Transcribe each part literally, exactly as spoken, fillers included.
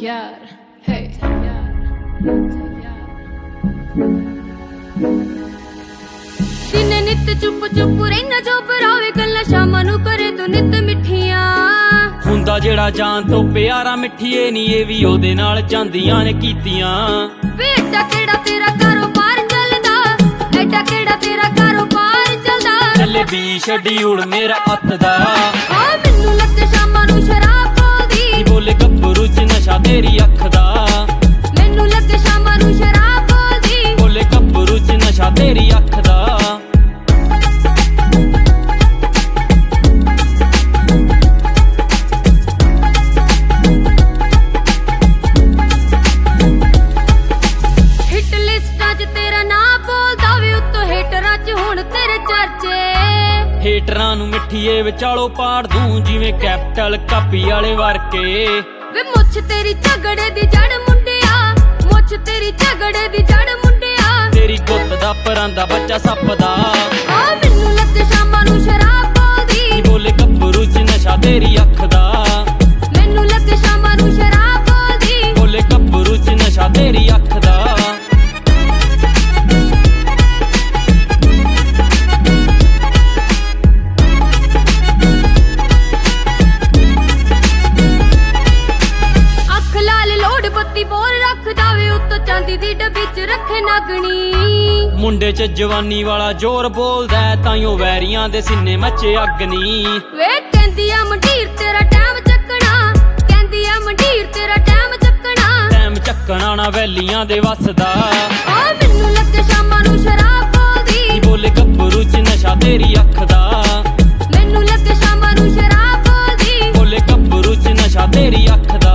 यार है दिने नित चुप चुप रहना जो बरावे गल्लां शामां नूं करे तू नित मिठियां हुंदा जेड़ा जान तो प्यारा मिठिए नी ये भी ओदे नाल जांदियां ने कीतियां वे एडा केड़ा तेरा कारोबार चलदा एडा केड़ा तेरा कारोबार चलदा चले भी शेड्यूल मेरा हत्थ दा आ मैनू लग शामां नूं शराब बोलदी बोले गब्बरू च नशा तेरी अख दा मैनू लग शामां नूं शराब बोलदी बोले गब्बरू च नशा तेरी अख दा हिट लिस्टां च तेरा नाम बोलदा वे उत्तों हेटरां च हुण तेरे चर्चे हेटरां नूं मिठिए विचालो पाड़ दूं जिवें कैपिटल कापी वाले वरके वे मुछ तेरी झगड़े दी जड़ मुंडिया मुछ तेरी झगड़े दी जड़ मुंडिया तेरी गुत्त दा परांदा बच्चा सप दा आ मैनू लग शामां नूं शराब बोलदी बोले गब्बरू च नशा तेरी अख दा मैनू लग शामां नूं शराब बोलदी बोले गब्बरू च नशा तेरी अख दा अख लाल लोड़ बत्ती बोल रखदा वे उत्तों चांदी दी डब्बी च रखे नागणी मुंडे च जवानी वाला जोर बोलदा ताइयों वैरियां दे सीने मचे अग्नी वे कहंदी आ मंडीर तेरा टैम चकना कहंदी आ मंडीर तेरा टैम चकना टैम चक्कना ना वैलियां दे वसदा आ मैनू लग शामां नूं शराब बोलदी बोले गब्बरू च नशा तेरी अख दा मैनू लग शामां नूं शराब बोलदी बोले गब्बरू च नशा तेरी अख दा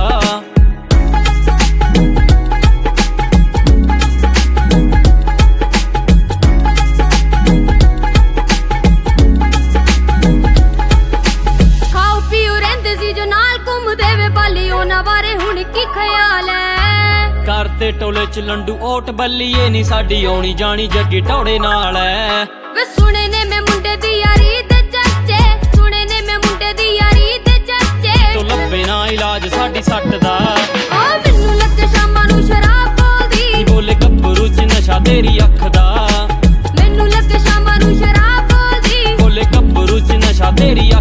खाओ पीओ रहिंदे सी जो नाल घुमदे वे बाली उन्हां बारे हुण की ख्याल है करते टोले च लंडू ओट बल्लीए नी साडी आउणी जानी जग्गी टौड़े नाल है वे सुने ने मैं मुंडे दी यारी दे चर्चे सुने ने मैं मुंडे दी यारी दे चर्चे तो लब्बे ना इलाज साडी सट दा आ मैनू लग शामां नूं शराब बोलदी बोले गब्बरू च नशा तेरी अख दा मैनू लग शामां नूं शराब बोलदी बोले गब्बरू च नशा तेरी